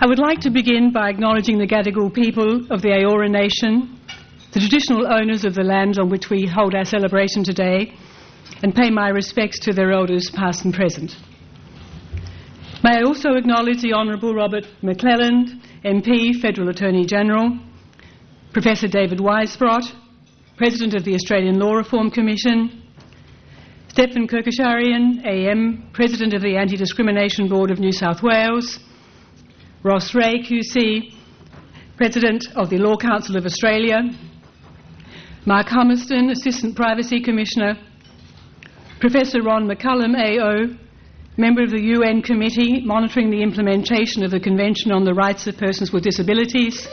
I would like to begin by acknowledging the Gadigal people of the Eora Nation, the traditional owners of the land on which we hold our celebration today, and pay my respects to their elders past and present. May I also acknowledge the Honourable Robert McClelland, MP, Federal Attorney General, Professor David Weisbrot, President of the Australian Law Reform Commission, Stefan Kerkasharian, AM, President of the Anti-Discrimination Board of New South Wales, Ross Ray, QC, President of the Law Council of Australia, Mark Hummerston, Assistant Privacy Commissioner, Professor Ron McCullum, AO, Member of the UN Committee monitoring the implementation of the Convention on the Rights of Persons with Disabilities,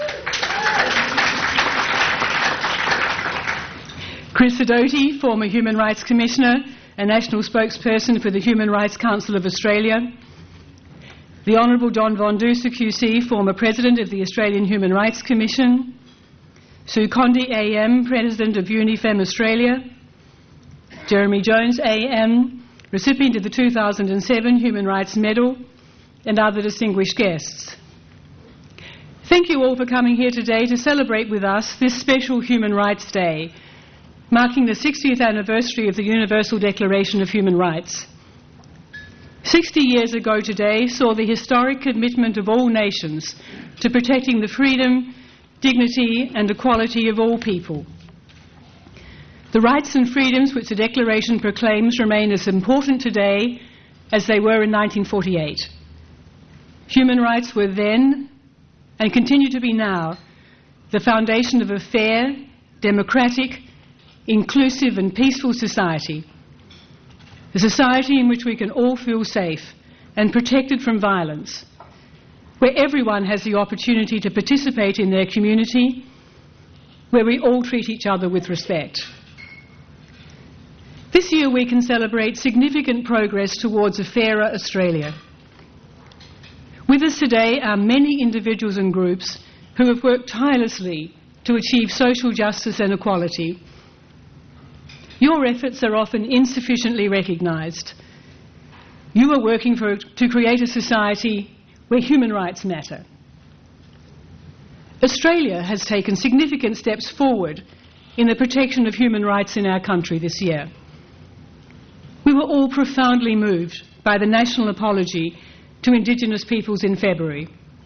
Chris Sidoti, former Human Rights Commissioner and National Spokesperson for the Human Rights Council of Australia, the Honourable John Von Duser, QC, former President of the Australian Human Rights Commission, Sue Condi, AM, President of Unifem Australia, Jeremy Jones, AM, recipient of the 2007 Human Rights Medal, and other distinguished guests. Thank you all for coming here today to celebrate with us this special Human Rights Day, marking the 60th anniversary of the Universal Declaration of Human Rights. 60 years ago today saw the historic commitment of all nations to protecting the freedom, dignity and equality of all people. The rights and freedoms which the Declaration proclaims remain as important today as they were in 1948. Human rights were then, and continue to be now, the foundation of a fair, democratic, inclusive and peaceful society. A society in which we can all feel safe and protected from violence, where everyone has the opportunity to participate in their community, where we all treat each other with respect. This year we can celebrate significant progress towards a fairer Australia. With us today are many individuals and groups who have worked tirelessly to achieve social justice and equality. Your efforts are often insufficiently recognised. You are working to create a society where human rights matter. Australia has taken significant steps forward in the protection of human rights in our country this year. We were all profoundly moved by the national apology to Indigenous peoples in February.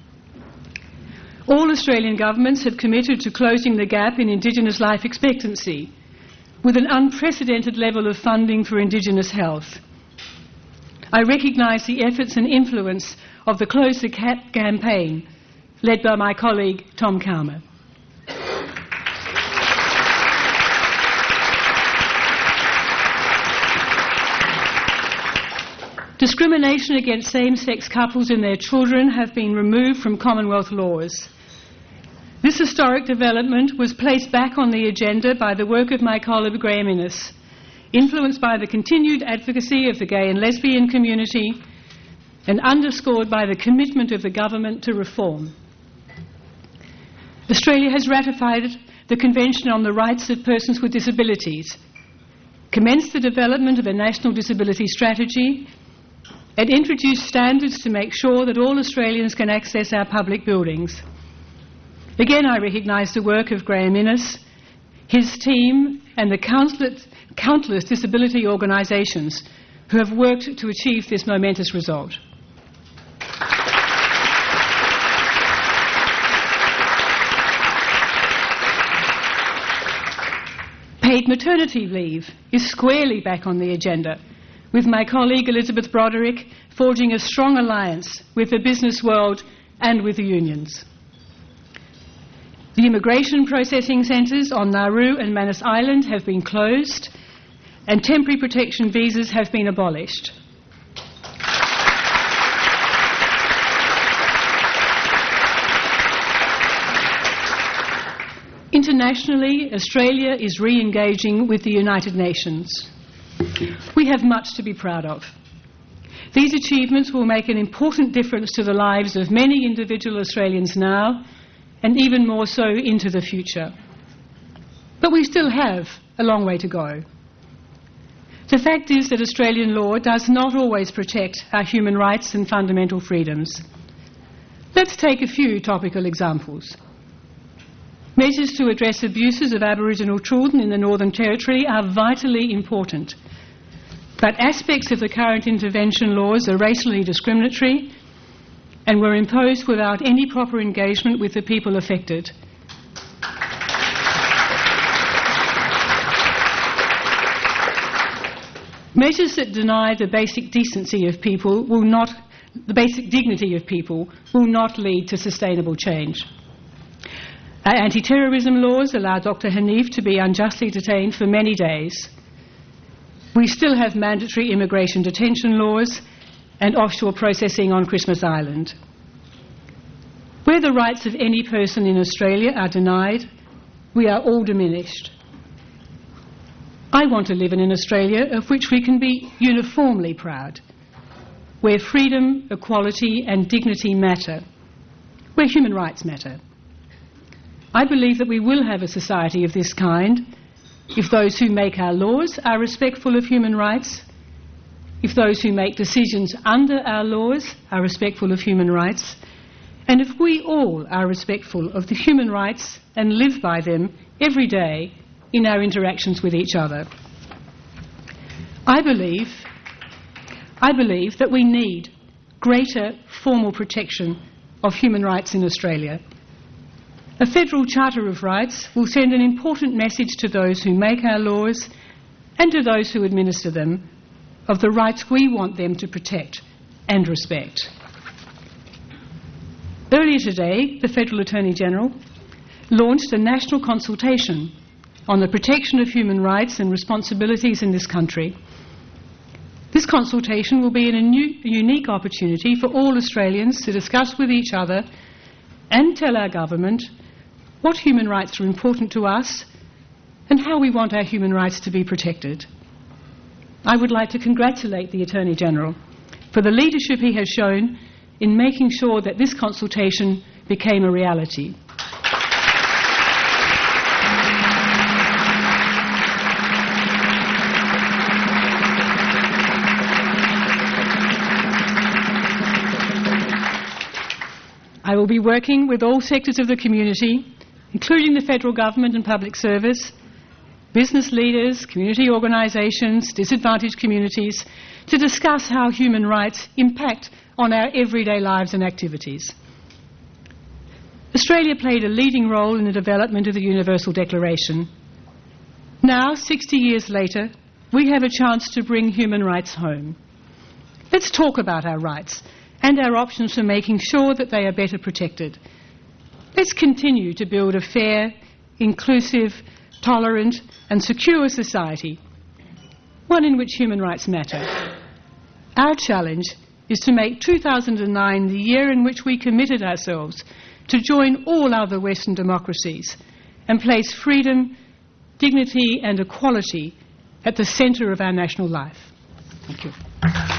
All Australian governments have committed to closing the gap in Indigenous life expectancy, with an unprecedented level of funding for Indigenous health. I recognise the efforts and influence of the Close the Gap campaign, led by my colleague Tom Calmer. Discrimination against same-sex couples and their children have been removed from Commonwealth laws. This historic development was placed back on the agenda by the work of my colleague Graham Innes, influenced by the continued advocacy of the gay and lesbian community and underscored by the commitment of the government to reform. Australia has ratified the Convention on the Rights of Persons with Disabilities, commenced the development of a national disability strategy, and introduced standards to make sure that all Australians can access our public buildings. Again, I recognise the work of Graham Innes, his team and the countless disability organisations who have worked to achieve this momentous result. Paid maternity leave is squarely back on the agenda, with my colleague Elizabeth Broderick forging a strong alliance with the business world and with the unions. The immigration processing centres on Nauru and Manus Island have been closed and temporary protection visas have been abolished. Internationally, Australia is re-engaging with the United Nations. We have much to be proud of. These achievements will make an important difference to the lives of many individual Australians now, and even more so into the future. But we still have a long way to go. The fact is that Australian law does not always protect our human rights and fundamental freedoms. Let's take a few topical examples. Measures to address abuses of Aboriginal children in the Northern Territory are vitally important, but aspects of the current intervention laws are racially discriminatory and were imposed without any proper engagement with the people affected. Measures that deny the basic decency of people the basic dignity of people will not lead to sustainable change. Our anti-terrorism laws allow Dr. Hanif to be unjustly detained for many days. We still have mandatory immigration detention laws and offshore processing on Christmas Island. Where the rights of any person in Australia are denied, we are all diminished. I want to live in an Australia of which we can be uniformly proud, where freedom, equality and dignity matter, where human rights matter. I believe that we will have a society of this kind if those who make our laws are respectful of human rights, if those who make decisions under our laws are respectful of human rights, and if we all are respectful of the human rights and live by them every day in our interactions with each other. I believe that we need greater formal protection of human rights in Australia. A federal charter of rights will send an important message to those who make our laws and to those who administer them of the rights we want them to protect and respect. Earlier today, the Federal Attorney-General launched a national consultation on the protection of human rights and responsibilities in this country. This consultation will be a unique opportunity for all Australians to discuss with each other and tell our government what human rights are important to us and how we want our human rights to be protected. I would like to congratulate the Attorney-General for the leadership he has shown in making sure that this consultation became a reality. I will be working with all sectors of the community, including the federal government and public service, business leaders, community organisations, disadvantaged communities, to discuss how human rights impact on our everyday lives and activities. Australia played a leading role in the development of the Universal Declaration. Now, 60 years later, we have a chance to bring human rights home. Let's talk about our rights and our options for making sure that they are better protected. Let's continue to build a fair, inclusive, tolerant and secure society, one in which human rights matter. Our challenge is to make 2009 the year in which we committed ourselves to join all other Western democracies and place freedom, dignity and equality at the centre of our national life. Thank you.